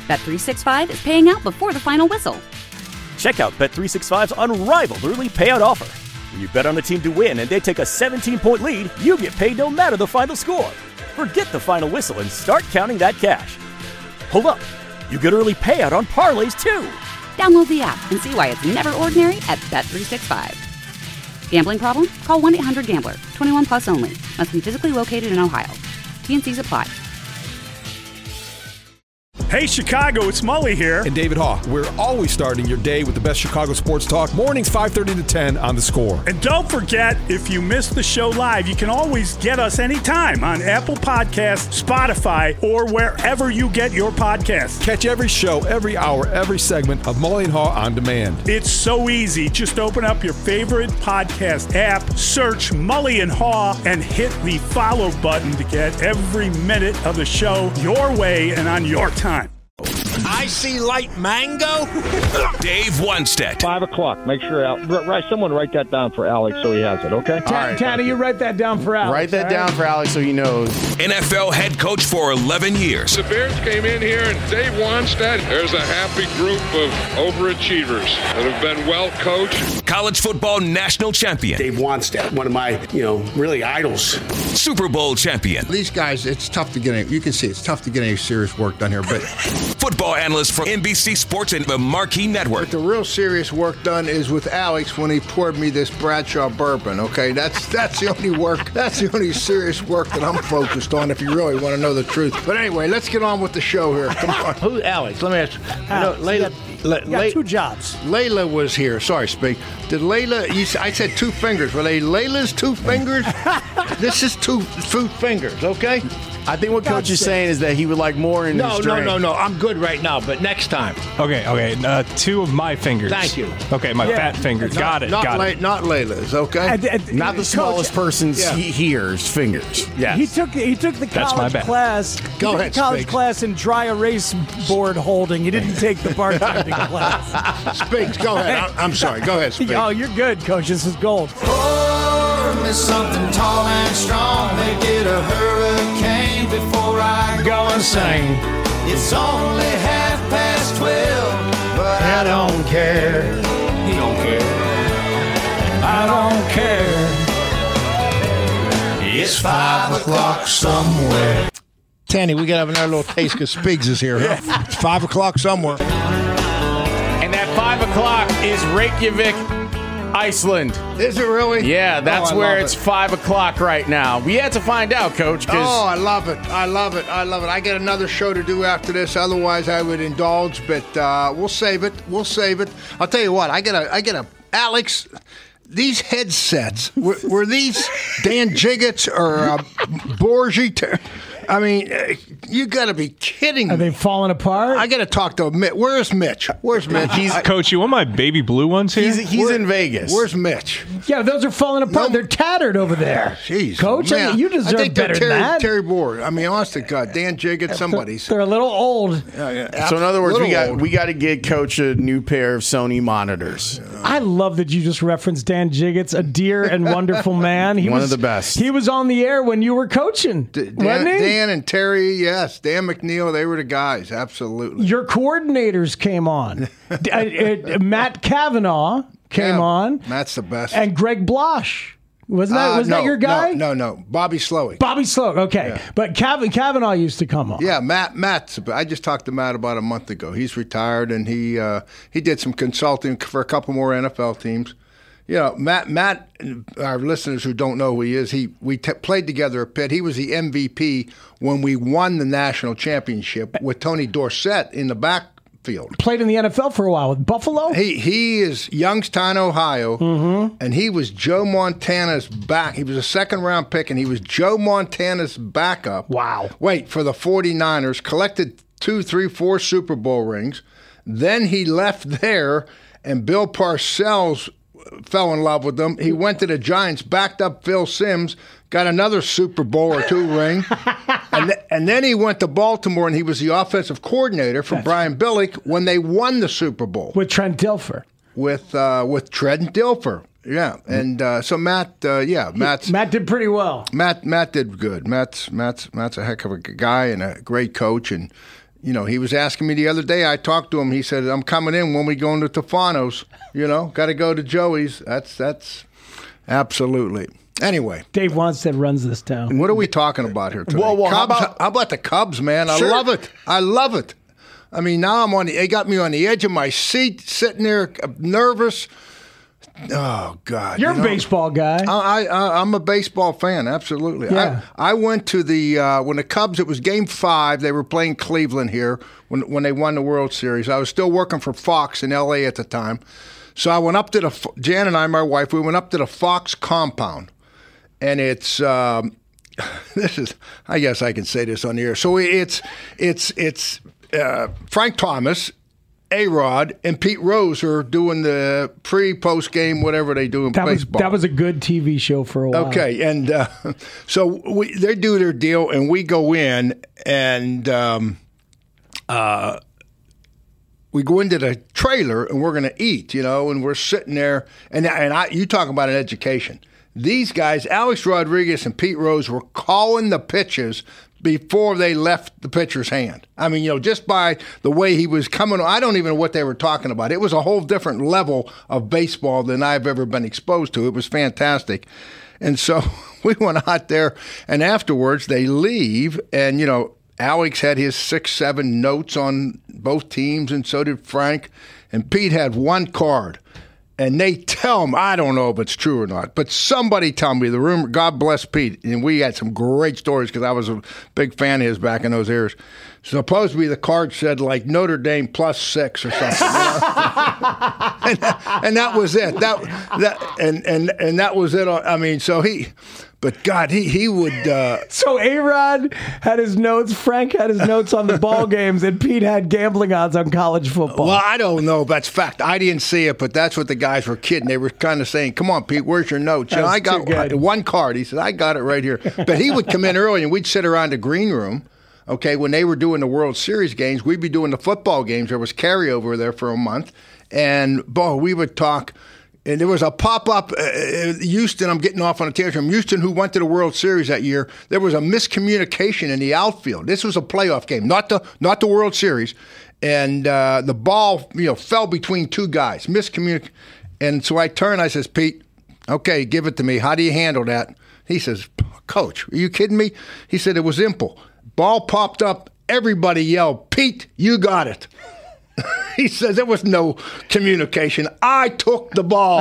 Bet365 is paying out before the final whistle. Check out Bet365's unrivaled early payout offer. When you bet on a team to win and they take a 17-point lead, you get paid no matter the final score. Forget the final whistle and start counting that cash. Hold up. You get early payout on parlays, too. Download the app and see why it's never ordinary at Bet365. Gambling problem? Call 1-800-GAMBLER. 21 plus only. Must be physically located in Ohio. T&Cs apply. Hey, Chicago, it's Mully here. And David Haugh. We're always starting your day with the best Chicago sports talk. Mornings 5:30 to 10 on The Score. And don't forget, if you missed the show live, you can always get us anytime on Apple Podcasts, Spotify, or wherever you get your podcasts. Catch every show, every hour, every segment of Mully and Haugh on demand. It's so easy. Just open up your favorite podcast app, search Mully and Haugh, and hit the follow button to get every minute of the show your way and on your time. I see light mango. Dave Wannstedt. 5 o'clock. Make sure someone write that down for Alex so he has it, okay? Tanny, you write that down for Alex. Write that down for Alex so he knows. NFL head coach for 11 years. The Bears came in here, and Dave Wannstedt, there's a happy group of overachievers that have been well coached. College football national champion. Dave Wannstedt, one of my, really idols. Super Bowl champion. These guys, it's tough to get you can see it's tough to get any serious work done here, but football analyst for NBC Sports and the Marquee Network. But the real serious work done is with Alex when he poured me this Bradshaw bourbon, okay? That's the only work. That's the only serious work that I'm focused on if you really want to know the truth. But anyway, let's get on with the show here. Come on. Who, Alex? Let me ask you. You got two jobs. Layla was here. Sorry, Speak. Did Layla, I said 2 fingers. Were they Layla's 2 fingers? This is two fingers, okay? I think what Coach is saying is that he would like more in his drink. No. I'm good right now, but next time. Okay. 2 of my fingers. Thank you. Okay, my fat fingers. Got it. Not Layla's, okay? Not the smallest person's here's fingers. Yeah. He took the college class. Go ahead, college class in dry erase board holding. He didn't take the bartending class. Speaks, go ahead. I'm sorry. Go ahead, Speaks. Oh, you're good, Coach. This is gold. Pour me something tall and strong. Make it a hurricane before I go and sing. It's only 12:30, but I don't care. He don't care. I don't care. It's 5 o'clock somewhere. Tanny, we got to have another little taste because Speaks is here. Huh? It's 5 o'clock somewhere. And that 5 o'clock is Reykjavik, Iceland. Is it really? Yeah, that's where it's 5 o'clock right now. We had to find out, Coach. I love it. I got another show to do after this. Otherwise, I would indulge, but we'll save it. I'll tell you what. I get a Alex. These headsets were these Dan Jiggets or Borgie? I mean, you got to be kidding me. Are they falling apart? I got to talk to Mitch. Where's Mitch? Coach, you want my baby blue ones here? He's in Vegas. Where's Mitch? Yeah, those are falling apart. They're tattered over there. Jeez, Coach, man. I mean, you deserve better than that. Terry Board. I mean, honest to God, Dan Jiggett, somebody's. They're a little old. So in other words, we got to get Coach a new pair of Sony monitors. I love that you just referenced Dan Jiggets, a dear and wonderful man. He One was of the best. He was on the air when you were coaching, wasn't he? Dan and Terry, yes. Dan McNeil, they were the guys, absolutely. Your coordinators came on. Matt Kavanaugh came on. Matt's the best. And Greg Blosh. Wasn't that your guy? No. Bobby Slowick. Okay. Yeah. But Kavanaugh used to come on. Yeah, Matt's. I just talked to Matt about a month ago. He's retired, and he did some consulting for a couple more NFL teams. You know, Matt, our listeners who don't know who he is, we played together at Pitt. He was the MVP when we won the national championship with Tony Dorsett in the backfield. Played in the NFL for a while with Buffalo? He is Youngstown, Ohio, and he was Joe Montana's back. He was a second-round pick, and he was Joe Montana's backup. Wow. Wait, for the 49ers, collected 2, 3, 4 Super Bowl rings. Then he left there, and Bill Parcells fell in love with them. He went to the Giants, backed up Phil Simms, got another Super Bowl or 2 ring, and then he went to Baltimore, and he was the offensive coordinator for Brian Billick when they won the Super Bowl with Trent Dilfer. With Trent Dilfer, yeah, and so Matt did pretty well. Matt did good. Matt's a heck of a guy and a great coach, and he was asking me the other day. I talked to him. He said, "I'm coming in when we go into Tofano's. Got to go to Joey's." That's absolutely. Anyway, Dave Wanstead runs this town. What are we talking about here today? Well, how about the Cubs, man? I love it. I love it. I mean, now they got me on the edge of my seat, sitting there nervous. Oh, God. You're a baseball guy. I'm a baseball fan, absolutely. Yeah. I went to when the Cubs, it was Game 5, they were playing Cleveland here when they won the World Series. I was still working for Fox in L.A. at the time. So I went up to Jan and I, my wife, we went up to the Fox compound. And it's, I guess I can say this on the air. So it's Frank Thomas, A-Rod, and Pete Rose are doing the post game, whatever they do in baseball. That was a good TV show for a while. Okay, and so they do their deal, and we go in, and we go into the trailer, and we're going to eat, and we're sitting there, and you talk about an education. These guys, Alex Rodriguez and Pete Rose, were calling the pitches before they left the pitcher's hand. I mean, just by the way he was coming, I don't even know what they were talking about. It was a whole different level of baseball than I've ever been exposed to. It was fantastic. And so we went out there, and afterwards they leave, and, Alex had his 6-7 notes on both teams, and so did Frank, and Pete had one card. And they tell him, I don't know if it's true or not, but somebody tell me the rumor, God bless Pete, and we had some great stories because I was a big fan of his back in those years. Supposedly the card said like Notre Dame +6 or something. and that was it. And that was it. I mean, so but God, he would. So A-Rod had his notes, Frank had his notes on the ball games, and Pete had gambling odds on college football. Well, I don't know if that's fact. I didn't see it, but that's what the guys were kidding. They were kind of saying, "Come on, Pete, where's your notes?" I got one card. He said, "I got it right here." But he would come in early, and we'd sit around the green room. Okay, when they were doing the World Series games, we'd be doing the football games. There was carryover there for a month, and we would talk. And there was a pop-up, Houston, I'm getting off on a tangent, Houston, who went to the World Series that year. There was a miscommunication in the outfield. This was a playoff game, not the World Series. And the ball, fell between two guys, miscommunication. And so I turned, I says, "Pete, okay, give it to me. How do you handle that?" He says, "Coach, are you kidding me?" He said, "It was simple. Ball popped up, everybody yelled, 'Pete, you got it.'" He says there was no communication. I took the ball.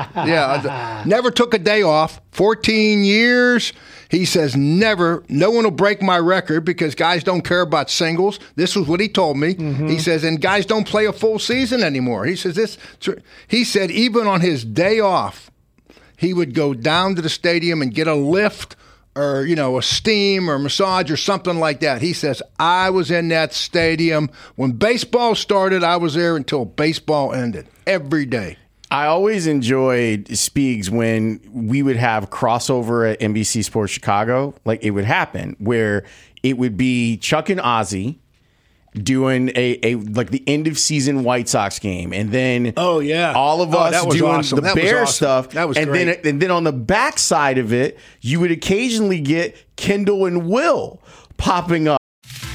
Yeah, never took a day off. 14 years. He says never. No one will break my record because guys don't care about singles. This was what he told me. Mm-hmm. He says, and guys don't play a full season anymore. He says this. He said even on his day off, he would go down to the stadium and get a lift or, a steam or massage or something like that. He says, I was in that stadium. When baseball started, I was there until baseball ended. Every day. I always enjoyed Speegs when we would have crossover at NBC Sports Chicago. Like, it would happen where it would be Chuck and Ozzy doing a like the end of season White Sox game, and then all of us doing the Bear stuff. That was great. And then on the back side of it, you would occasionally get Kendall and Will popping up.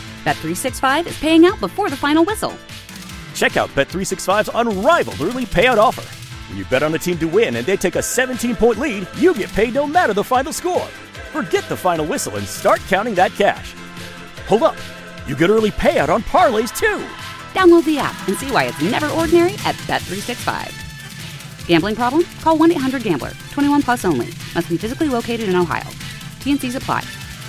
Bet365 is paying out before the final whistle. Check out Bet365's unrivaled early payout offer. When you bet on a team to win and they take a 17-point lead, you get paid no matter the final score. Forget the final whistle and start counting that cash. Hold up. You get early payout on parlays, too. Download the app and see why it's never ordinary at Bet365. Gambling problem? Call 1-800-GAMBLER. 21 plus only. Must be physically located in Ohio. T&Cs apply.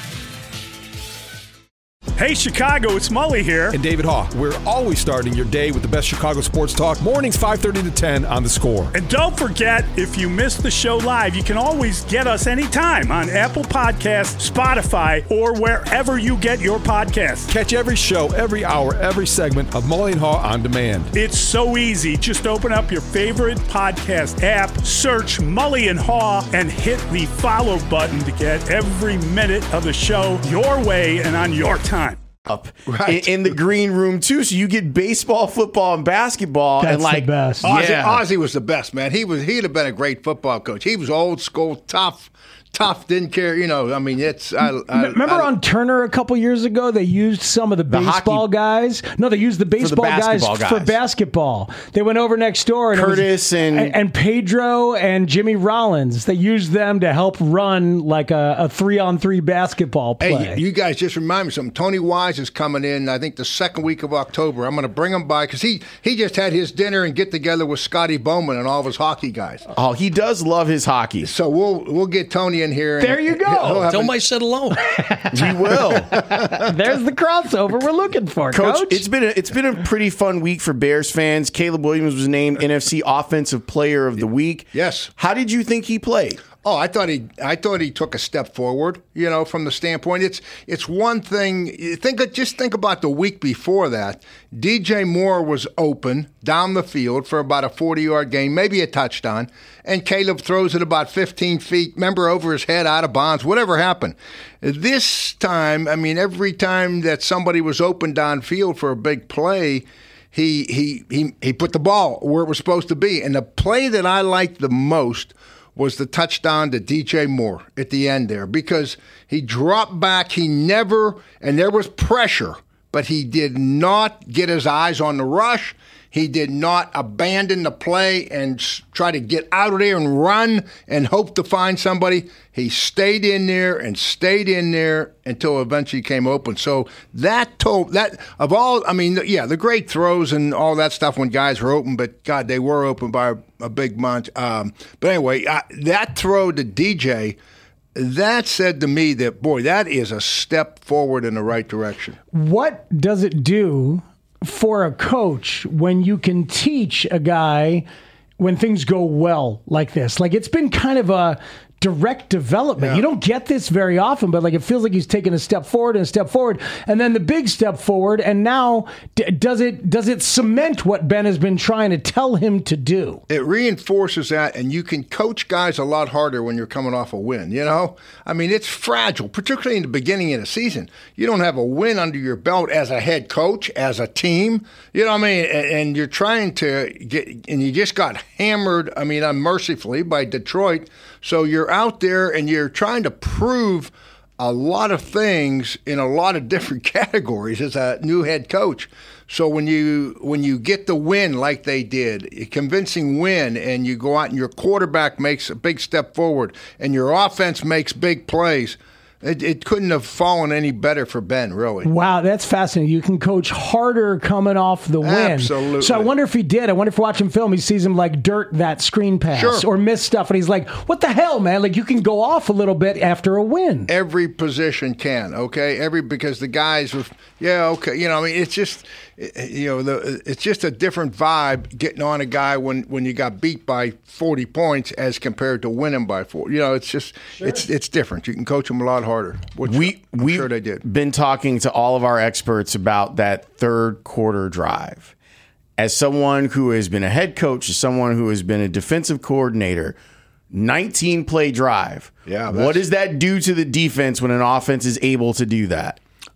Hey, Chicago, it's Mully here. And David Haugh. We're always starting your day with the best Chicago sports talk. Mornings 5:30 to 10 on The Score. And don't forget, if you missed the show live, you can always get us anytime on Apple Podcasts, Spotify, or wherever you get your podcasts. Catch every show, every hour, every segment of Mully and Haugh on demand. It's so easy. Just open up your favorite podcast app, search Mully and Haugh, and hit the follow button to get every minute of the show your way and on your time. Up in the green room too, so you get baseball, football, and basketball. That's and like the best. Ozzy was the best, man. He'd have been a great football coach. He was old school, tough, tough, didn't care. I mean, it's. Remember on Turner a couple years ago, they used some of the baseball guys. No, they used the baseball guys for basketball. They went over next door, and Curtis and Pedro and Jimmy Rollins. They used them to help run like a 3-on-3 basketball play. Hey, you guys just remind me something. Tony Wise is coming in, I think, the second week of October. I'm going to bring him by because he just had his dinner and get together with Scotty Bowman and all of his hockey guys. Oh, he does love his hockey. So we'll get Tony in here. There you go. Tell him I said hello. We will. There's the crossover we're looking for, Coach. It's been a pretty fun week for Bears fans. Caleb Williams was named NFC Offensive Player of the Week. Yes. How did you think he played? Oh, I thought he took a step forward. From the standpoint, it's one thing. Just think about the week before that. DJ Moore was open down the field for about a 40-yard gain, maybe a touchdown, and Caleb throws it about 15 feet. Remember, over his head, out of bounds. Whatever happened. This time, I mean, every time that somebody was open downfield for a big play, he put the ball where it was supposed to be. And the play that I liked the most was the touchdown to DJ Moore at the end there, because he dropped back. And there was pressure, but he did not get his eyes on the rush. He did not abandon the play and try to get out of there and run and hope to find somebody. He stayed in there until eventually came open. So the great throws and all that stuff when guys were open, but God, they were open by a big bunch. But anyway, that throw to DJ, that said to me that, boy, that is a step forward in the right direction. What does it do for a coach when you can teach a guy when things go well like this? Like, it's been kind of a direct development. Yeah. You don't get this very often, but it feels like he's taken a step forward and then the big step forward. And now does it cement what Ben has been trying to tell him to do? It reinforces that, and you can coach guys a lot harder when you're coming off a win. I mean, it's fragile, particularly in the beginning of the season. You don't have a win under your belt as a head coach, as a team. You know what I mean? And you're trying to and you just got hammered, unmercifully by Detroit. So you're out there and you're trying to prove a lot of things in a lot of different categories as a new head coach. So when you get the win like they did, a convincing win, and you go out and your quarterback makes a big step forward and your offense makes big plays, it couldn't have fallen any better for Ben, really. Wow, that's fascinating. You can coach harder coming off the win. Absolutely. So I wonder if he did. I wonder if watching film, he sees him like dirt that screen pass or miss stuff, and he's like, what the hell, man? Like, you can go off a little bit after a win. Every position can, okay? Because the guys were, it's just, it's just a different vibe getting on a guy when you got beat by 40 points as compared to winning by 4. It's just, it's different. You can coach them a lot harder, which I'm sure they did. Been talking to all of our experts about that third quarter drive. As someone who has been a head coach, as someone who has been a defensive coordinator, 19-play drive. Yeah. What does that do to the defense when an offense is able to do that?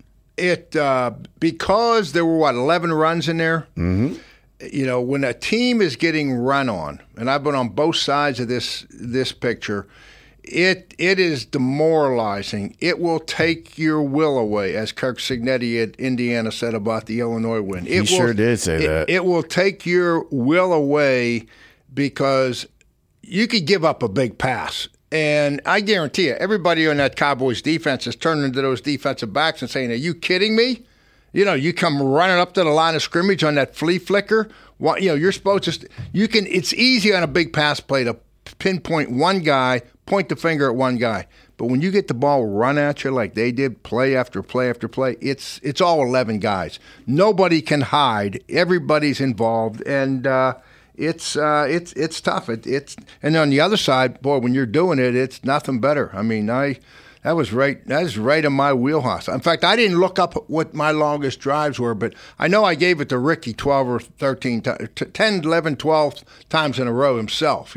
It because there were 11 runs in there. Mm-hmm. When a team is getting run on, and I've been on both sides of this picture, it is demoralizing. It will take your will away, as Kirk Cignetti at Indiana said about the Illinois win. He sure did say that. It will take your will away because you could give up a big pass. And I guarantee you, everybody on that Cowboys defense is turning to those defensive backs and saying, are you kidding me? You come running up to the line of scrimmage on that flea flicker. You're supposed to it's easy on a big pass play to pinpoint one guy, point the finger at one guy. But when you get the ball run at you like they did, play after play after play, it's all 11 guys. Nobody can hide. Everybody's involved, and it's tough. And on the other side, boy, when you're doing it, it's nothing better. I mean, that was right in my wheelhouse. In fact, I didn't look up what my longest drives were, but I know I gave it to Ricky 12 or 13, 10, 11, 12 times in a row himself,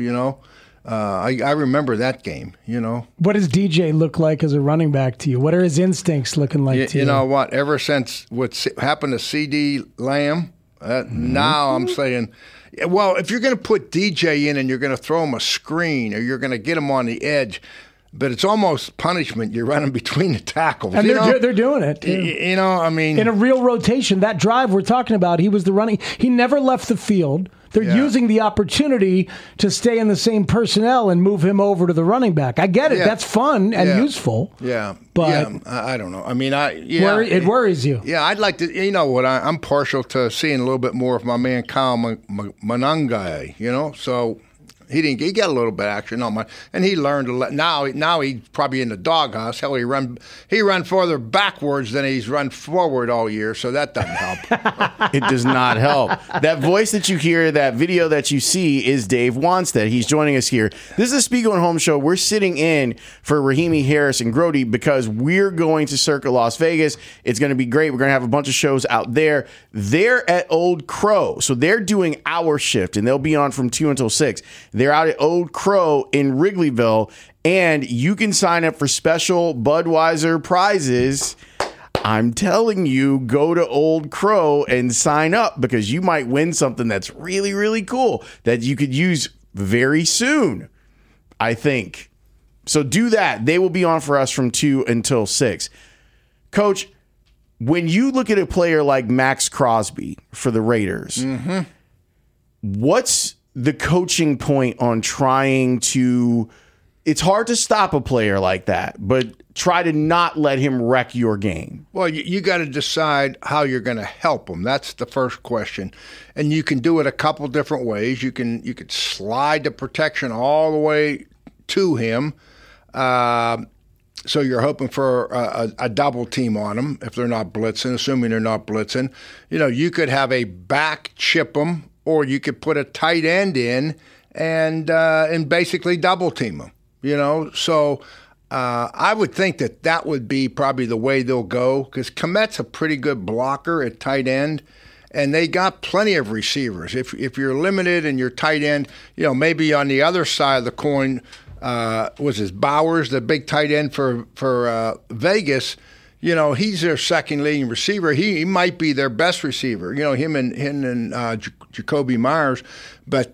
I remember that game, What does DJ look like as a running back to you? What are his instincts looking like to you? You know what? Ever since what happened to C.D. Lamb, now I'm saying, well, if you're going to put DJ in and you're going to throw him a screen or you're going to get him on the edge, but it's almost punishment. You're running between the tackles. And they're doing it, too. You know, I mean. In a real rotation, that drive we're talking about, he was the running. He never left the field. They're using the opportunity to stay in the same personnel and move him over to the running back. I get it. That's fun and useful. Yeah. But I don't know. I mean, it worries you. Yeah, I'd like to, you know what, I'm partial to seeing a little bit more of my man Kyle Monangai, you know, so he got a little bit of action on and he learned to now he's probably in the doghouse. Hell, he run further backwards than he's run forward all year, so that doesn't help. It does not help. That voice that you hear, that video that you see is Dave Wanstead. He's joining us here. This is the Spiegel and Holmes Show. We're sitting in for Rahimi, Harris, and Grody because we're going to Circa Las Vegas. It's going to be great. We're going to have a bunch of shows out there. They're at Old Crow, so they're doing our shift, and they'll be on from 2 until 6. They're out at Old Crow in Wrigleyville, and you can sign up for special Budweiser prizes. I'm telling you, go to Old Crow and sign up because you might win something that's really, really cool that you could use very soon, I think. So do that. They will be on for us from 2 until 6. Coach, when you look at a player like Max Crosby for the Raiders, what's the coaching point on trying to, it's hard to stop a player like that, but try to not let him wreck your game? Well, you got to decide how you're going to help him. That's the first question. And you can do it a couple different ways. You could slide the protection all the way to him. So you're hoping for a double team on them if they're not blitzing, assuming they're not blitzing. You know, you could have a back chip them, or you could put a tight end in and basically double team them. You know, so I would think that would be probably the way they'll go because Kmet's a pretty good blocker at tight end, and they got plenty of receivers. If you're limited and you're tight end, you know, maybe on the other side of the coin was his Bowers, the big tight end for Vegas. You know, he's their second leading receiver. He might be their best receiver. You know, him and Jacoby Myers, but.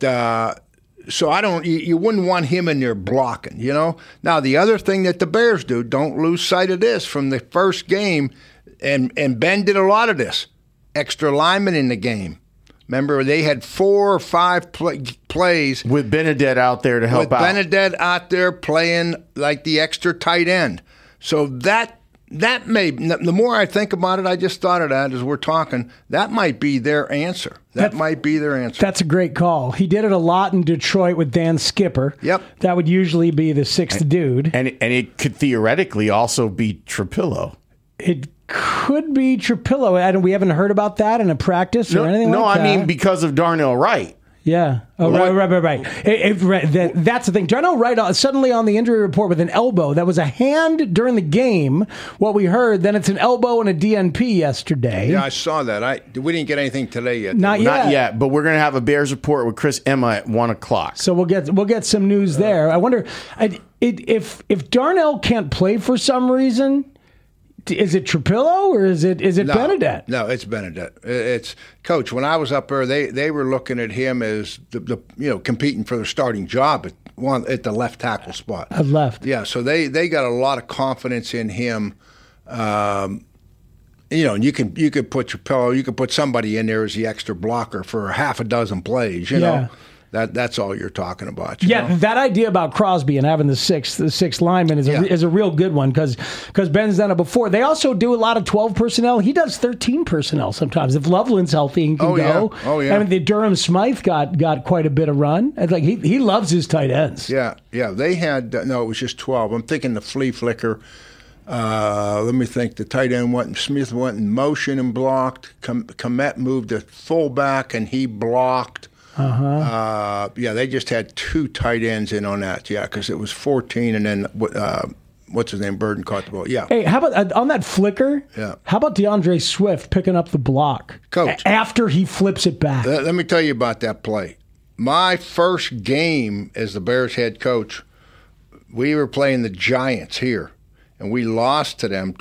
So you wouldn't want him in there blocking, you know. Now, the other thing that the Bears do, don't lose sight of this from the first game, and Ben did a lot of this, extra linemen in the game. Remember, they had 4 or 5 plays. With Benedette out there to help out. With Benedette out there playing like the extra tight end. So that may, the more I think about it, I just thought of that as we're talking, that might be their answer. That might be their answer. That's a great call. He did it a lot in Detroit with Dan Skipper. Yep. That would usually be the sixth dude. And it could theoretically also be Trapillo. It could be Trapillo, and we haven't heard about that in a practice or anything like that. No, I mean because of Darnell Wright. Yeah. Oh, right. That's the thing. Darnell Wright suddenly on the injury report with an elbow. That was a hand during the game, what we heard. Then it's an elbow and a DNP yesterday. Yeah, I saw that. We didn't get anything today yet. Not yet. But we're going to have a Bears report with Chris Emma at 1 o'clock. So we'll get some news there. I wonder if Darnell can't play for some reason. Is it Trapillo or is it Benedette? No, it's Benedette. It's Coach. When I was up there, they were looking at him as the competing for the starting job at the left tackle spot. At left. Yeah, so they got a lot of confidence in him. And you could put Trapillo, you could put somebody in there as the extra blocker for half a dozen plays. You know. That's all you're talking about. You know? That idea about Crosby and having the sixth lineman is a real good one because Ben's done it before. They also do a lot of 12 personnel. He does 13 personnel sometimes. If Loveland's healthy and can go. Yeah. Oh, yeah. I mean, the Durham Smythe got quite a bit of run. It's like he loves his tight ends. Yeah. They had it was just 12. I'm thinking the flea flicker. Let me think. The tight end Smith went in motion and blocked. Kmet moved to fullback and he blocked. They just had 2 tight ends in on that. Yeah, because it was 14, and then what's his name? Burden caught the ball. Yeah. Hey, how about on that flicker? Yeah. How about DeAndre Swift picking up the block, Coach? After he flips it back. Let me tell you about that play. My first game as the Bears head coach, we were playing the Giants here, and we lost to them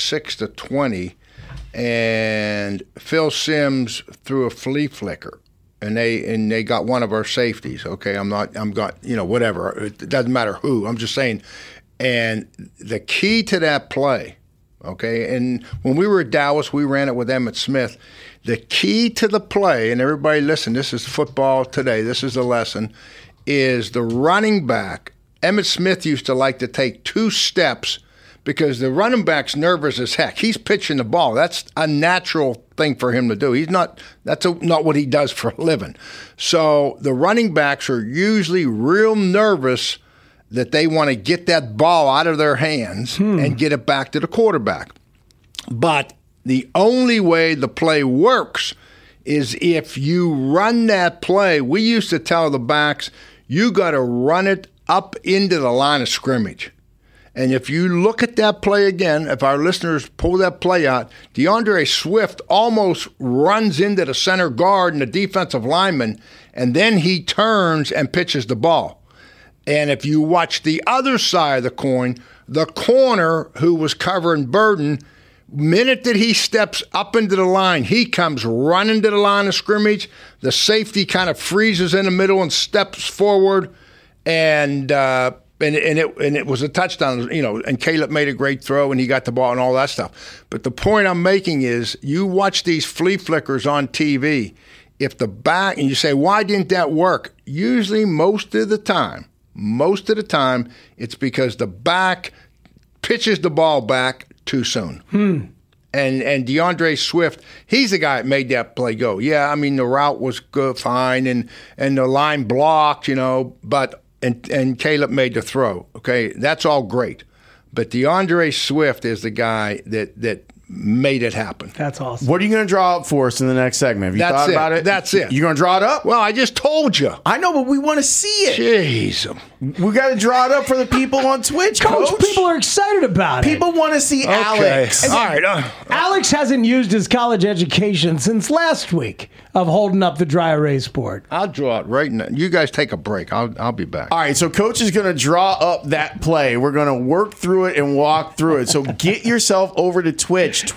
26-20. And Phil Simms threw a flea flicker. and they got one of our safeties. Okay, whatever. It doesn't matter who. I'm just saying. And the key to that play, okay, and when we were at Dallas, we ran it with Emmitt Smith. The key to the play, and everybody listen, this is football today, this is the lesson, is the running back. Emmitt Smith used to like to take 2 steps because the running back's nervous as heck. He's pitching the ball. That's a natural thing for him to do. That's not what he does for a living. So the running backs are usually real nervous that they want to get that ball out of their hands and get it back to the quarterback. But the only way the play works is if you run that play. We used to tell the backs, you got to run it up into the line of scrimmage. And if you look at that play again, if our listeners pull that play out, DeAndre Swift almost runs into the center guard and the defensive lineman, and then he turns and pitches the ball. And if you watch the other side of the coin, the corner who was covering Burden, minute that he steps up into the line, he comes running to the line of scrimmage. The safety kind of freezes in the middle and steps forward, and it was a touchdown, and Caleb made a great throw and he got the ball and all that stuff. But the point I'm making is you watch these flea flickers on TV. If the back, and you say, why didn't that work? Usually most of the time, it's because the back pitches the ball back too soon. And DeAndre Swift, he's the guy that made that play go. Yeah, I mean, the route was good, fine, and the line blocked, but and Caleb made the throw. Okay, that's all great. But DeAndre Swift is the guy that made it happen. That's awesome. What are you going to draw up for us in the next segment? Have you thought about it? That's it. You going to draw it up? Well, I just told you. I know, but we want to see it. Jeez. We got to draw it up for the people on Twitch, Coach. People are excited about it. People want to see Alex. All right. Alex hasn't used his college education since last week of holding up the dry erase sport. I'll draw it right now. You guys take a break. I'll be back. All right, so Coach is going to draw up that play. We're going to work through it and walk through it. So get yourself over to Twitch,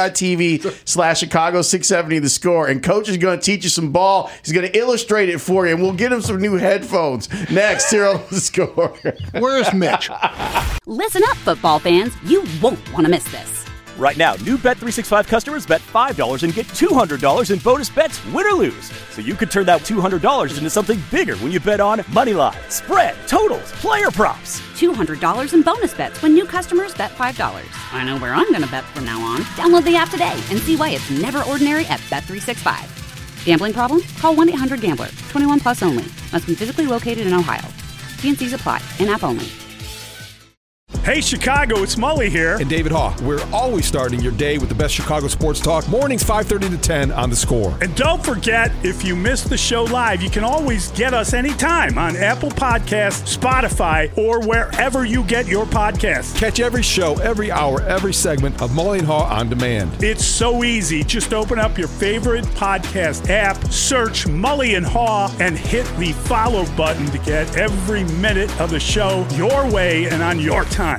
twitch.tv/Chicago670 The Score, and Coach is going to teach you some ball. He's going to illustrate it for you, and we'll get him some new headphones next here on The Score. Where's Mitch? Listen up, football fans. You won't want to miss this. Right now, new Bet365 customers bet $5 and get $200 in bonus bets, win or lose. So you could turn that $200 into something bigger when you bet on moneyline, spread, totals, player props. $200 in bonus bets when new customers bet $5. I know where I'm going to bet from now on. Download the app today and see why it's never ordinary at Bet365. Gambling problem? Call 1-800-GAMBLER. 21 plus only. Must be physically located in Ohio. T&Cs apply. In-app only. Hey, Chicago, it's Mully here. And David Haugh. We're always starting your day with the best Chicago sports talk. Mornings 5:30 to 10 on The Score. And don't forget, if you miss the show live, you can always get us anytime on Apple Podcasts, Spotify, or wherever you get your podcasts. Catch every show, every hour, every segment of Mully and Haugh on demand. It's so easy. Just open up your favorite podcast app, search Mully and Haugh, and hit the follow button to get every minute of the show your way and on your time.